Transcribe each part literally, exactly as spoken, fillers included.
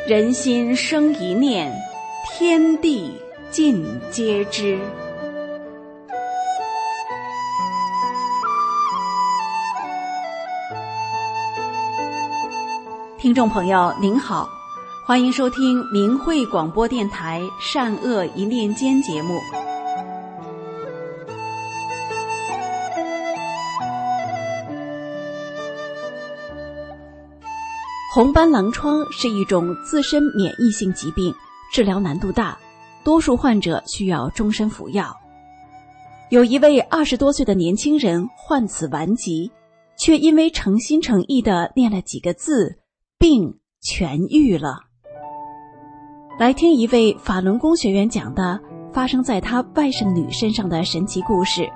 人心生一念，天地尽皆知。听众朋友您好，欢迎收听明慧广播电台善恶一念间节目。红斑狼疮是一种自身免疫性疾病，治疗难度大，多数患者需要终身服药。有一位二十多岁的年轻人患此顽疾，却因为诚心诚意地念了几个字，病痊愈了。来听一位法轮功学员讲的发生在他外甥女身上的神奇故事。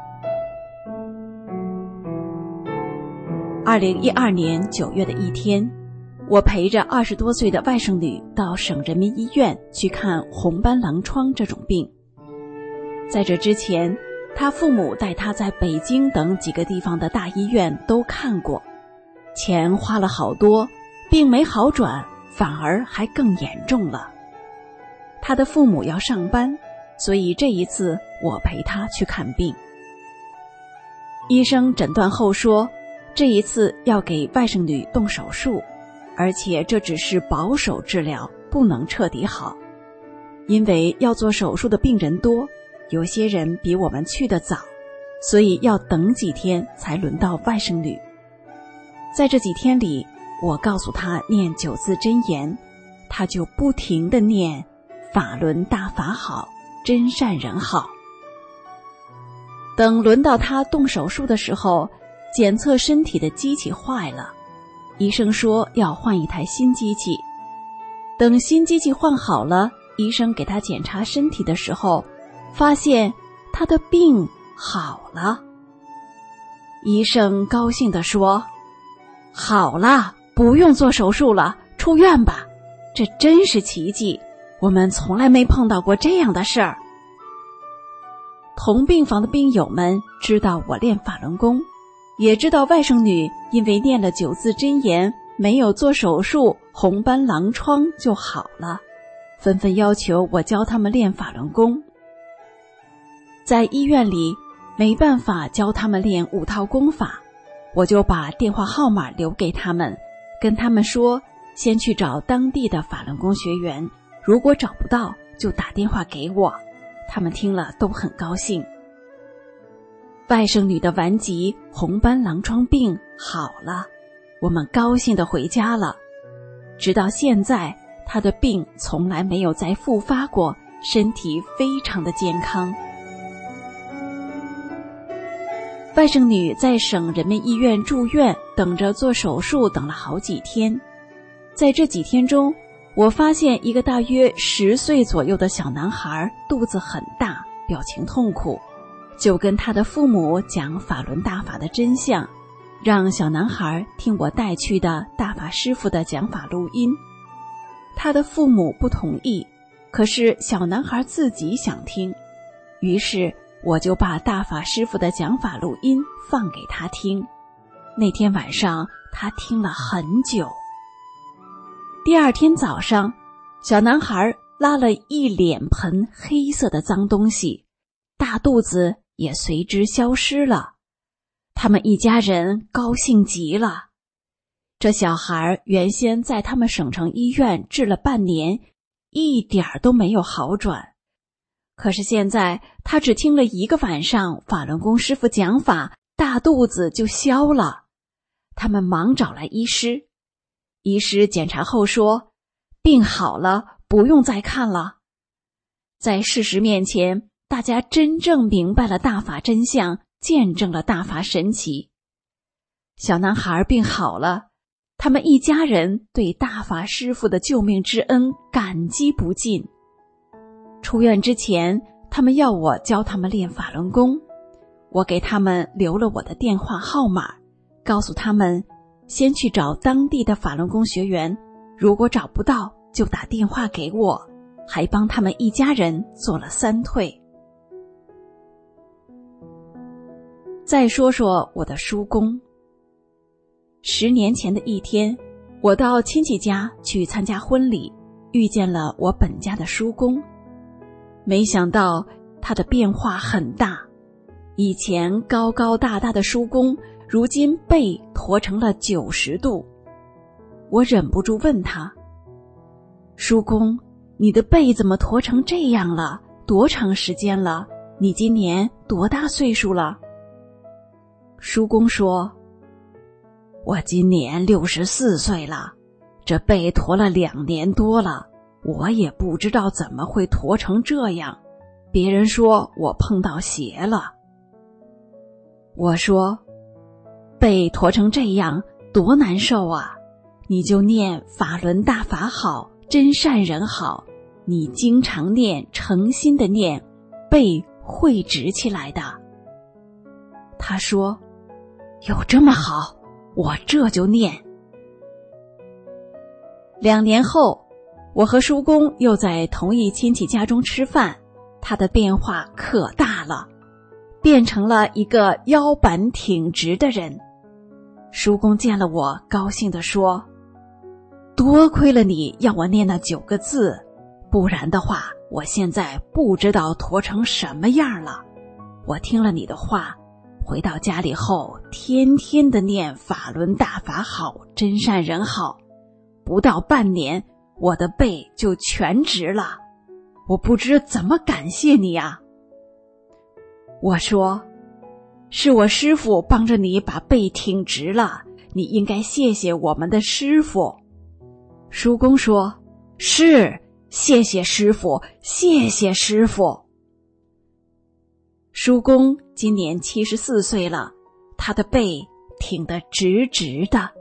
二零一二年九月的一天，我陪着二十多岁的外甥女到省人民医院去看红斑狼疮这种病。在这之前，她父母带她在北京等几个地方的大医院都看过，钱花了好多，病没好转，反而还更严重了。她的父母要上班，所以这一次我陪她去看病。医生诊断后说，这一次要给外甥女动手术，而且这只是保守治疗，不能彻底好。因为要做手术的病人多，有些人比我们去得早，所以要等几天才轮到外甥女。在这几天里，我告诉她念九字真言，她就不停地念法轮大法好，真善人好。等轮到她动手术的时候，检测身体的机器坏了，医生说要换一台新机器。等新机器换好了，医生给他检查身体的时候，发现他的病好了。医生高兴地说，好了，不用做手术了，出院吧。这真是奇迹，我们从来没碰到过这样的事儿。同病房的病友们知道我练法轮功，也知道外甥女因为念了九字真言，没有做手术，红斑狼疮就好了，纷纷要求我教他们练法轮功。在医院里没办法教他们练五套功法，我就把电话号码留给他们，跟他们说先去找当地的法轮功学员，如果找不到就打电话给我。他们听了都很高兴。外甥女的顽疾红斑狼疮病好了，我们高兴地回家了。直到现在，她的病从来没有再复发过，身体非常的健康。外甥女在省人民医院住院，等着做手术，等了好几天。在这几天中，我发现一个大约十岁左右的小男孩肚子很大，表情痛苦，就跟他的父母讲法轮大法的真相，让小男孩听我带去的大法师父的讲法录音。他的父母不同意，可是小男孩自己想听，于是我就把大法师父的讲法录音放给他听。那天晚上他听了很久。第二天早上，小男孩拉了一脸盆黑色的脏东西，大肚子也随之消失了。他们一家人高兴极了。这小孩原先在他们省城医院治了半年，一点儿都没有好转。可是现在他只听了一个晚上法轮功师傅讲法，大肚子就消了。他们忙找来医师，医师检查后说，病好了，不用再看了。在事实面前，大家真正明白了大法真相，见证了大法神奇。小男孩病好了，他们一家人对大法师父的救命之恩感激不尽。出院之前，他们要我教他们练法轮功，我给他们留了我的电话号码，告诉他们先去找当地的法轮功学员，如果找不到就打电话给我，还帮他们一家人做了三退。再说说我的叔公。十年前的一天， 我到亲戚家去参加婚礼，遇见了我本家的叔公。没想到他的变化很大，以前高高大大的叔公，如今背驼成了九十度。我忍不住问他：叔公，你的背怎么驼成这样了？多长时间了？你今年多大岁数了？叔公说：我今年六十四岁了，这背驼了两年多了，我也不知道怎么会驼成这样，别人说我碰到邪了。我说：背驼成这样多难受啊，你就念法轮大法好，真善人好，你经常念，诚心的念，背会直起来的。他说：有这么好，我这就念。两年后，我和叔公又在同一亲戚家中吃饭，他的变化可大了，变成了一个腰板挺直的人。叔公见了我，高兴地说：多亏了你要我念那九个字，不然的话，我现在不知道驼成什么样了。我听了你的话，回到家里后，天天的念法轮大法好，真善人好，不到半年，我的背就全直了。我不知怎么感谢你啊。我说：是我师父帮着你把背挺直了，你应该谢谢我们的师父。叔公说：是，谢谢师父，谢谢师父。叔公今年七十四岁了，他的背挺得直直的。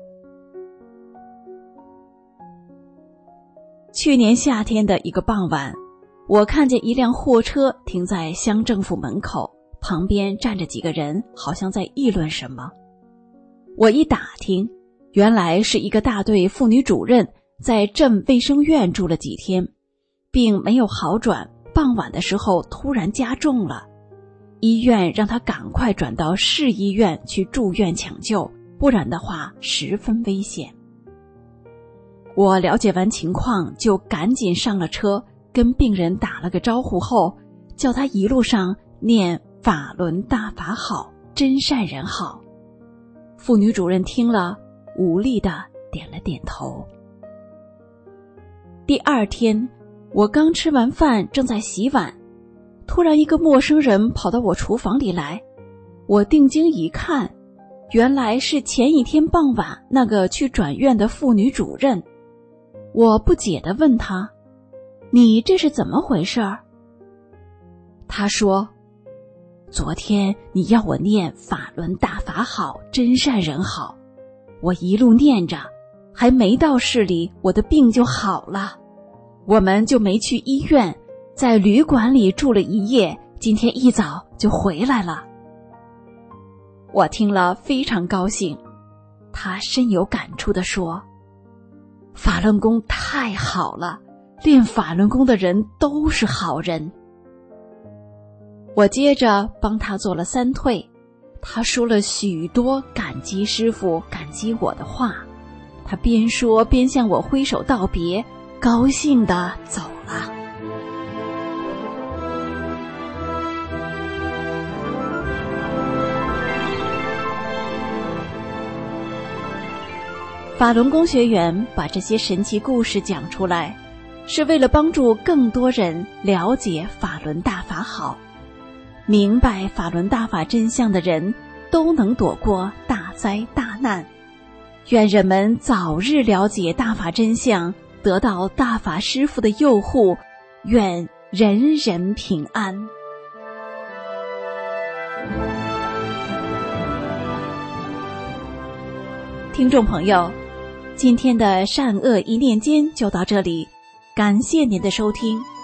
去年夏天的一个傍晚，我看见一辆货车停在乡政府门口，旁边站着几个人，好像在议论什么。我一打听，原来是一个大队妇女主任在镇卫生院住了几天，并没有好转，傍晚的时候突然加重了，医院让他赶快转到市医院去住院抢救，不然的话十分危险。我了解完情况，就赶紧上了车，跟病人打了个招呼后，叫他一路上念法轮大法好，真善人好。妇女主任听了，无力地点了点头。第二天，我刚吃完饭，正在洗碗，突然一个陌生人跑到我厨房里来。我定睛一看，原来是前一天傍晚那个去转院的妇女主任。我不解地问他：你这是怎么回事？他说：昨天你要我念法轮大法好，真善人好，我一路念着，还没到市里，我的病就好了。我们就没去医院，在旅馆里住了一夜，今天一早就回来了。我听了非常高兴，他深有感触地说：法轮功太好了，练法轮功的人都是好人。我接着帮他做了三退，他说了许多感激师父、感激我的话，他边说边向我挥手道别，高兴地走了。法轮功学员把这些神奇故事讲出来，是为了帮助更多人了解法轮大法好，明白法轮大法真相的人都能躲过大灾大难。愿人们早日了解大法真相，得到大法师父的佑护，愿人人平安。听众朋友，今天的善恶一念间就到这里，感谢您的收听。